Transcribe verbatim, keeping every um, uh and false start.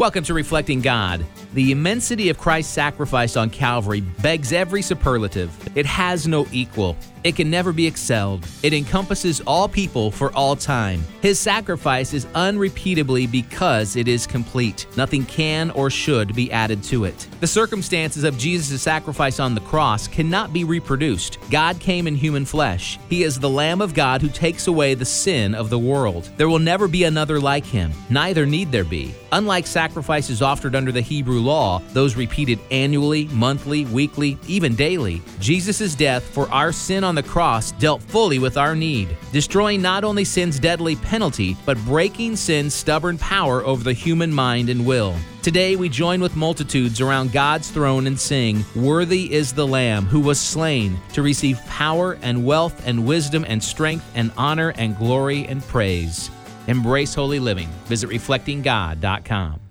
Welcome to Reflecting God. The immensity of Christ's sacrifice on Calvary begs every superlative. It has no equal. It can never be excelled. It encompasses all people for all time. His sacrifice is unrepeatably because it is complete. Nothing can or should be added to it. The circumstances of Jesus' sacrifice on the cross cannot be reproduced. God came in human flesh. He is the Lamb of God who takes away the sin of the world. There will never be another like him. Neither need there be. Unlike sacrifices offered under the Hebrew law, those repeated annually, monthly, weekly, even daily, Jesus' death for our sin on the cross dealt fully with our need, destroying not only sin's deadly penalty, but breaking sin's stubborn power over the human mind and will. Today we join with multitudes around God's throne and sing, "Worthy is the Lamb who was slain to receive power and wealth and wisdom and strength and honor and glory and praise." Embrace holy living. Visit reflecting god dot com.